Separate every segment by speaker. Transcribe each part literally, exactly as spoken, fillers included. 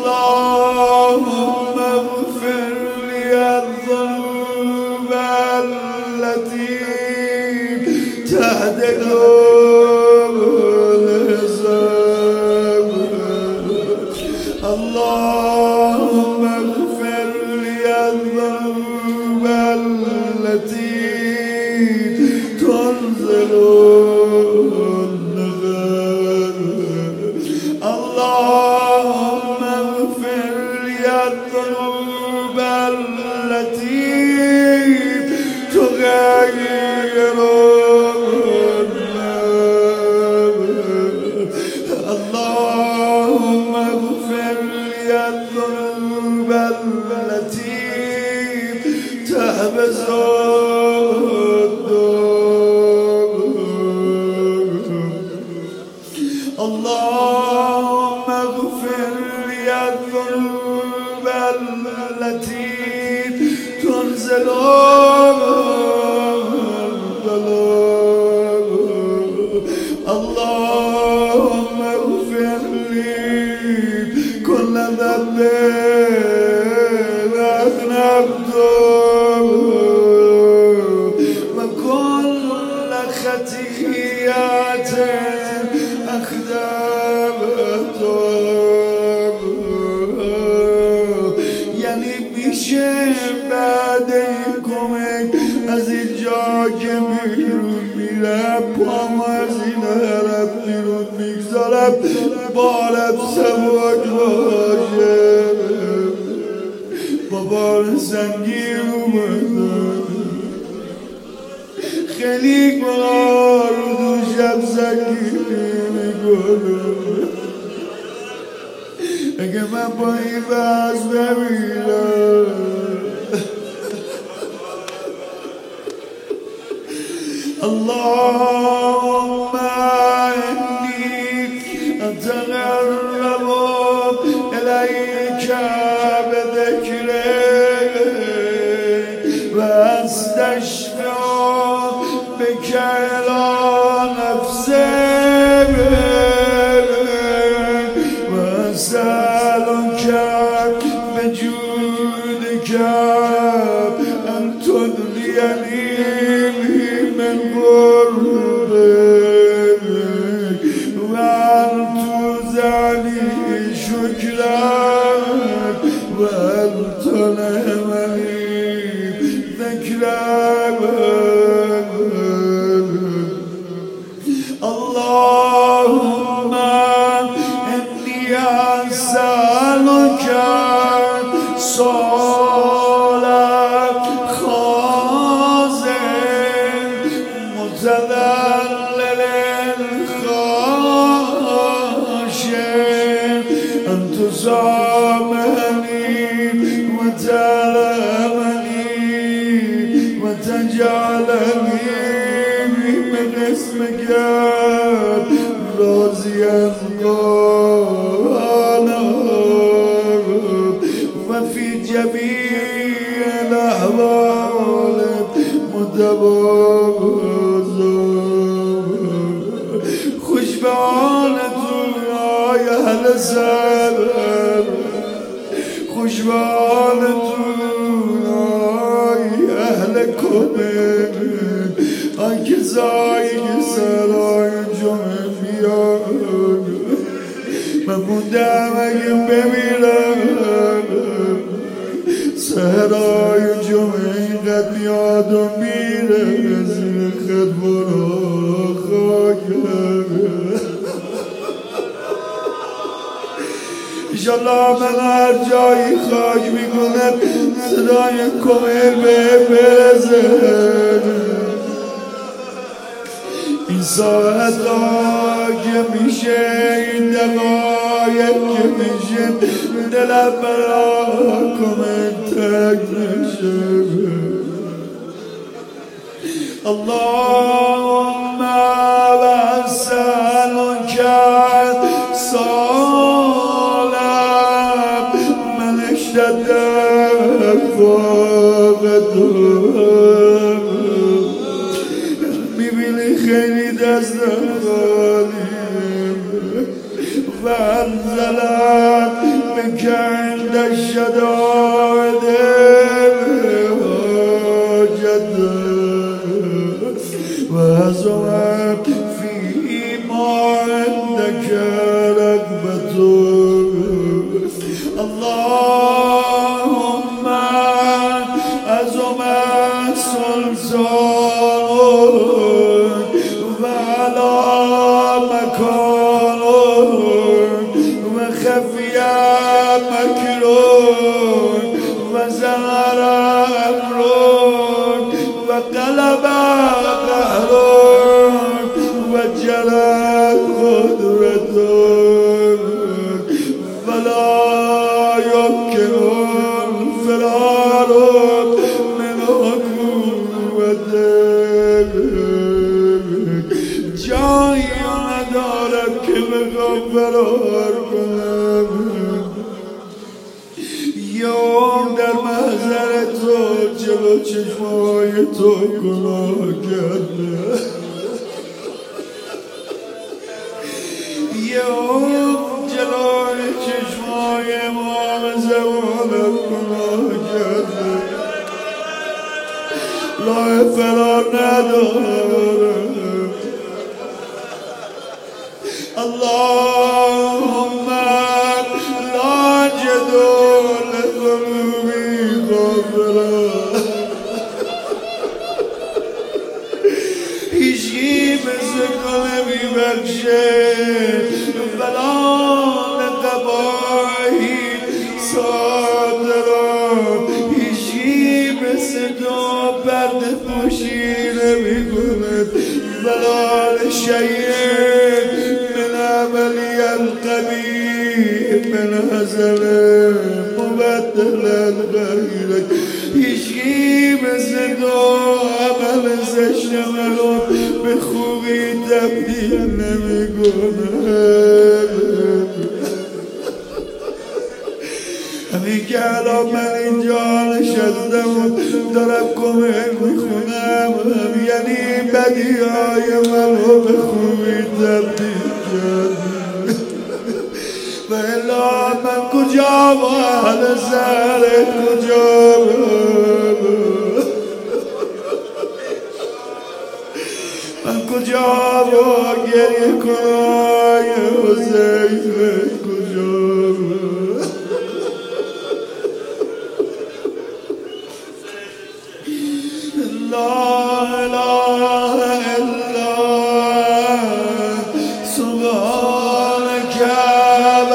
Speaker 1: اللهم اغفر لي الذنوب التي تهدك الحساب. اللهم اغفر لي الذنوب التي تنزل النغم. اللهم اغفر لي الذنوب التي تغير النغم. اللهم اغفر لي الذنوب التي تحبس اللهم اغفر لي الذنوب التي تنزل الظلام. اللهم اغفر لي كل ذنب أذنبته وكل خطيئة یعنی میشه بعد این کمک از اینجا که بیرون میرم پام از این حرف بیرون میگذارم بارم سبک باشه با بار سنگین اومدم خیلی گناه رو دوشم سنگین میکنم اگه من با این بحث بمیرم اللهم انی اتقرب الیک بذکرک و استشفع بک الی نفسک و اسألک بجودک ان تدنینی من قربک و ان توزعنی شکرک و ان تلهمنی ذکرک. اللهم انی اسألک سؤالا خاضع متذلل خاشع ان تسامحنی و ترحمنی و تجعلنی من اسمك راضيا قانا وفي جميع الأحوال متواضعا. خوش به حالتون آی اهل سرم، خوش به حالتون آی اهل کمر، آی کسایی که سرای جمعه بیان. من موندم اگه بمیرم سهرای جمعه اینقدر میاد و میره زیر خد برا خاکم. انشالله من هر جایی خاک میکنم صدای کمر به برزه. این ساعت ها که میشه، این دقایق که میشه، دلم برا کمر تک میشه. اللهم واسألك سؤالا من اشتد فاقته. میبینی خیلی دستم خالی و انزلت به منك عند الشدائد حاجة وعظم فيما عندك رغبة اللهم عظم سلطانك وعلى مكانك وخفي مكرك وزهر أمرك وقلب قهرك وجرت قدرتك فلا يمكن الفرار من قوتك جایی ندارم که بخوام فرار کنم یوم در محضر تو جلو چشمای تو گناه کرده یوم جلوی چشمای امام زمانم گناه کرده راه فرار ندارم اللهم لا جدول لذنوبي غفرا هیچی مثل کنمی بخشه ولا لقباهی صادران هیچی مثل تو برد پوشی نمی کند ولا لشیء من عملی القبیح من حزن مبدلا غیرک هیچی مثل تو عمل زشت منو به خوبی تبدیل نمی کند همین که الان من اینجا نشستم دارم کمک میخونم یعنی بدیهای منو به خوبی تبدیل کردی و الا من کجا با اهل سرت کجا من کجا با گریه کنای حسین کجا لا اله الا سبحانك و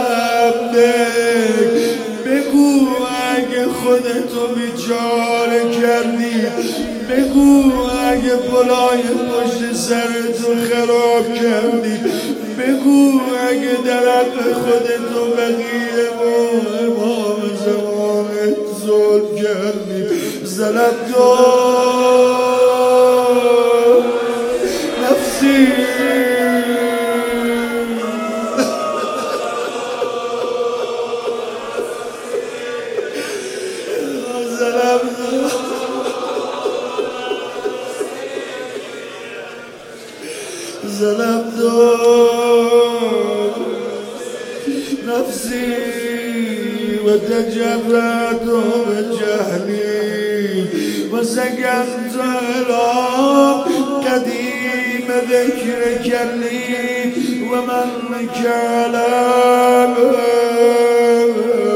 Speaker 1: بحمدک بگو اگه خودتو بیچاره کردی بگو اگه پلای پشت سرتو خراب کردی بگو اگه در حق خودتو بقیه و امام زمانت ظلم کردی ظلمت نفسی ظلمت ظلمت نفسي وتجرأت بجهلي وسكنت إلى قديم ذكرك لي ومن كلامك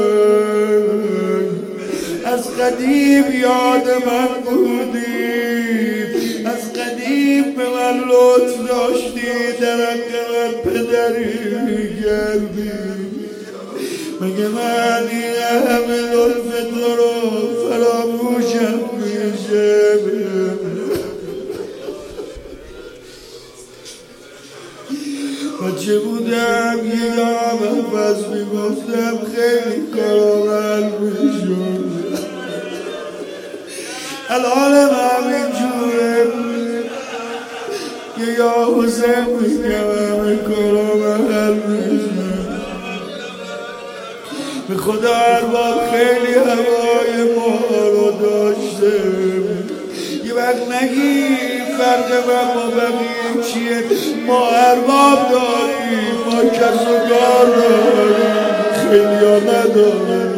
Speaker 1: از قدیم یاد من بودی از قدیم به من لطف داشتی در حق من پدری می‌کردی مگه من این همه لطف تو رو فراموشم میشه بچه بودم یه دام پس میگفتم خیلی کارامل میشون الانم همین جوره یه یا حسین میگم همه کارامل میشون به خدا ارباب خیلی هوای ما رو داشته یه وقت نگی فرق من با بقیه چیه ما ارباب داریم ما کس و کار داریم خیلی ها ندارم.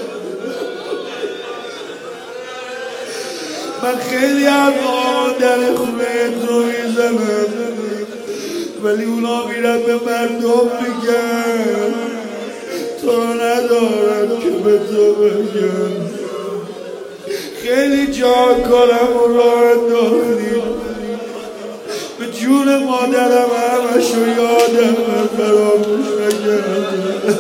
Speaker 1: من خیلی از در خونه تو میزنم ولی اونا میرن به مردم میگن تو ندارم که به تو بگن. خیلی جا کارم و راه انداختیم به جون مادرم همشو یادم فراموش نکردم.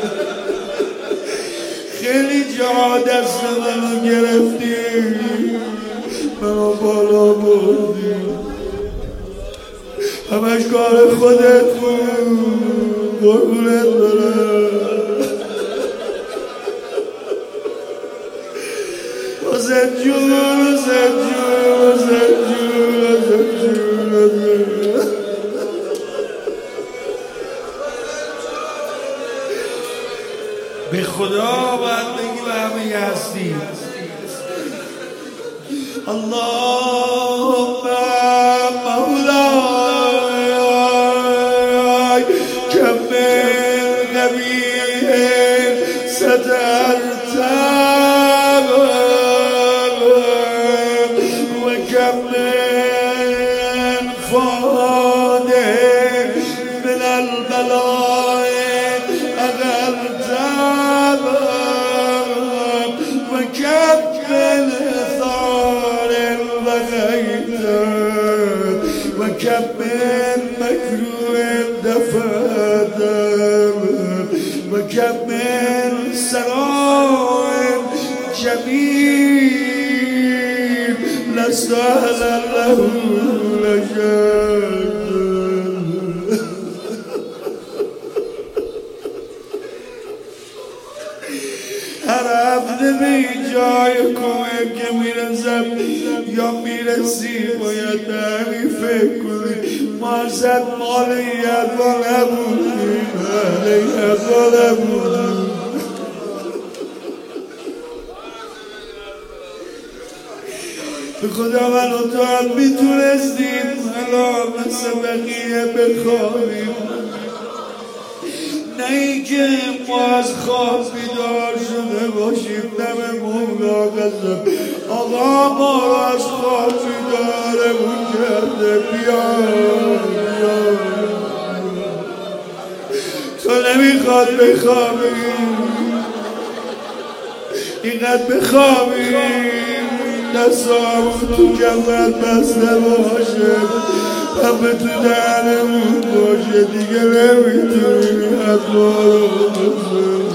Speaker 1: خیلی جا دست منو گرفتی منو بالا بردی همش کار خودت بود قربونت برم. حسین جون حسین جون حسین جون حسین جون به خدا باید بگی به همه هستی. اللهم مولاي كم من قبيح سترت وكم من فؤاد من البلاء أغرت وكم من ثار بغيت وكم من مكروه دفعت وكم من سراب جميل لست أهلا له لجأت. هر هفته به این جای کمک که میرسم یا میرسی باید به همین فکر کنی ما ازت مال یدوا نبودیم مال یدوا نبودیم. به خدا من و تو هم میتونستیم الان مثل بقیه بخوابیم نه اینکه ما از خواب بیدار شده باشیم دم مولا قسم آقا ما رو از خواب بیدارمون کرده. بیا بیا تو نمیخواد بخوابیم اینقدر بخوابیم دستامون تو کمرت بسته باشه همه تو دهنمون باشه دیگه نمیتونیم از ما رو بزنیم.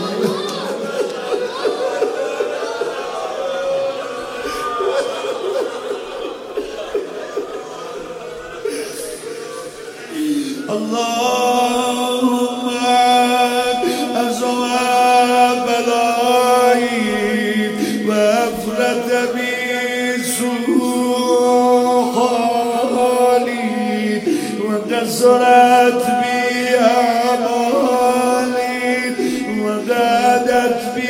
Speaker 1: اللهم ازم بلایی و افرت بی سوحالی و قصرت بی اعمالی و قادت بی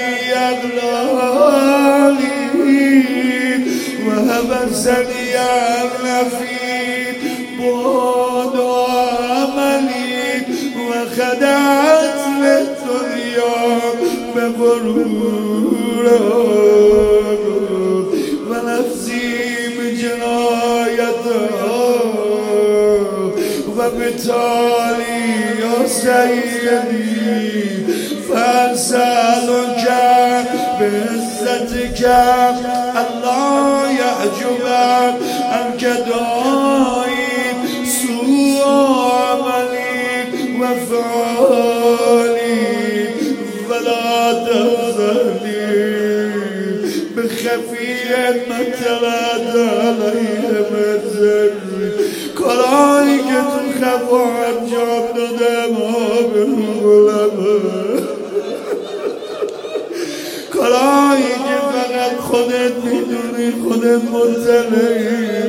Speaker 1: اغلالی و حبسنی النفید بود وخدعت للدنيا بغرورا ونفسي بجنايتها وبالتالي يا سيدي فأسألك بعزتك الله يحجب عنك دائي سوء عملي وفعالي فلا تخزني بخفية مثلت عليه منزلي کارایی که تو خفا انجام دادم آبرومه کارایی که فقط خودت میدونی خودت مطلعی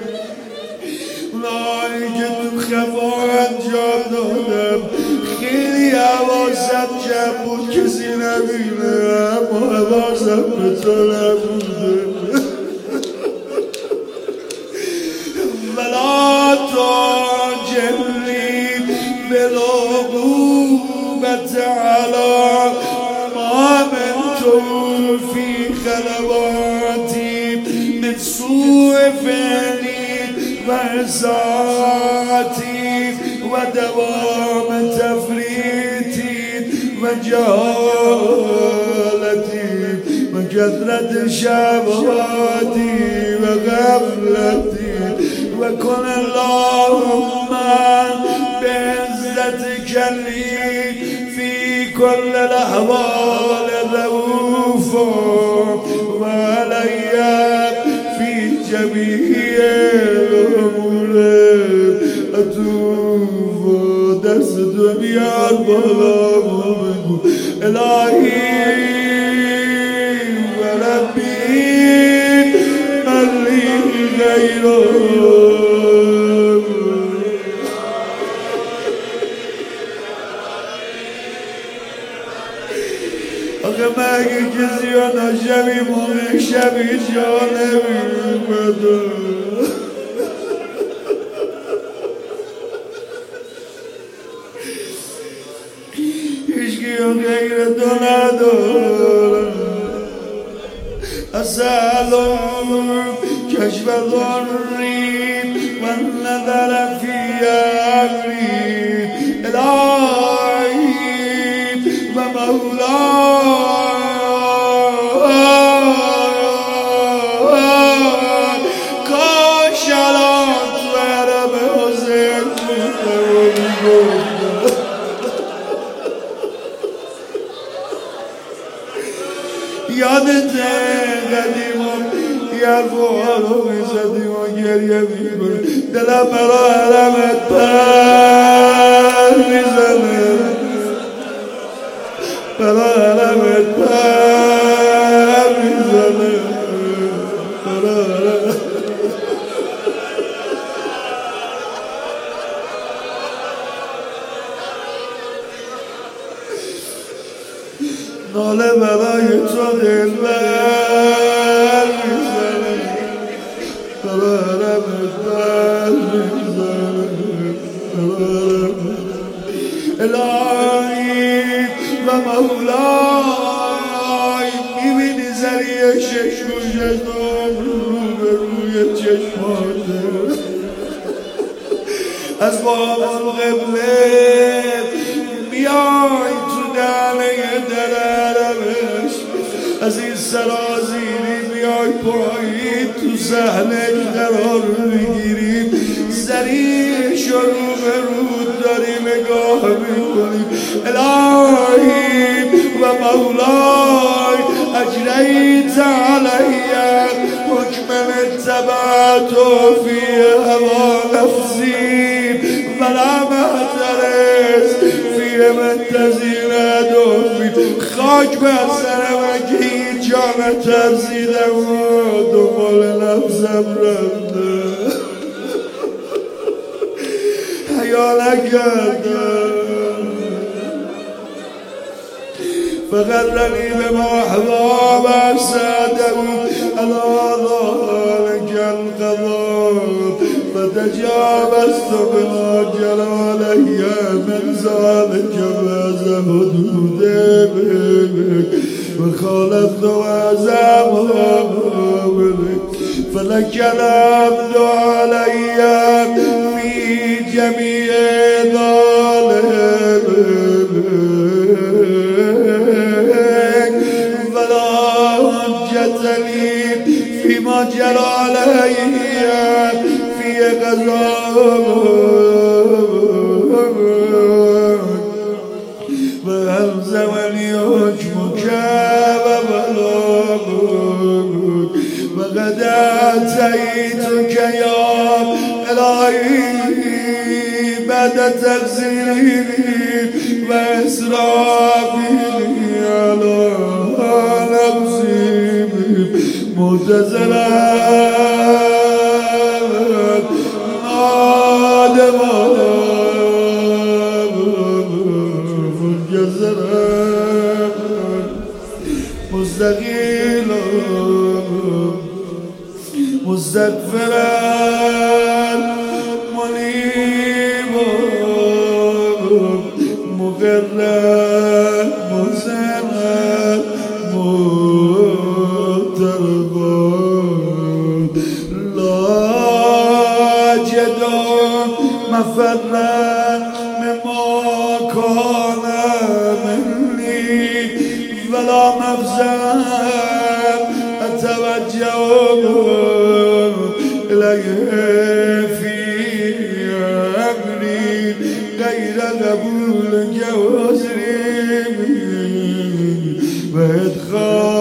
Speaker 1: اونایی که تو خفا انجام دادم خیلی حواسم جمع بود کسی نبینه اما حواسم به تو نبوده ولا تاجرني بالعقوبة على في خلواتي من سوء فعلي وإساءتي ودوام تفريطي وجهالتي وكثرة شهواتي وغفلتي وكن اللهم بعزتك لي في كل الأحوال رؤوفا وعلي في جميع الأمور أتوب دست دنيا الظلام إلهي وربي من لي غيره مگه کسی ها نشمی موقع شبی جا نمیمده هیچکی ها غیر تو ندارم اسألهم کشف ضری من نظر فی امری الهی و مولاي کاش الان تو عرب حسین یادت قدیما یه فوالو میزدیم و گریه میکنه دلم برا حرمت پر میزنه برا حرمت پر میزنه برا حرمت ناله برای تو دلبر میزنه برا حرمت پر میزنه برا حرمت الهی و مولای میبینی زریه ششم و ششم رو به روی چشماته از باب القبله میای تو دهنه در عربش از این سرازیری میای پایی تو صحنش قرار میگیری زریش رو به رود داری نگاه میکنی الهی و مولاي اجریت علیه حکم اتبعت فی هوا نفسی ولم احترس فی منتظر دوفی خاک بر سرم که این جان ترسیدم و دنبال نفسم رفته حیا نکردم فغرني بما أحباب أساده على ذلك القضاء فتجاوزت بما جلالي من ذلك فاز حدوده وخالفت وأزامه فلك الحمد علي في جميع ذلك فلا حجة لي فيما جرى علي في قضاء وألزمني حكمك وبلاغك وقد أتيتك يا إلهي بعد تقصيري وإسرافي على نفسي متزلا نادما منجزلا مستقيلا مستغفرا منيبا مقرا محسنا فضلا مما كان مني ولا مفزع أتوجه إليه في أمري غير قبول جوزري وإدخال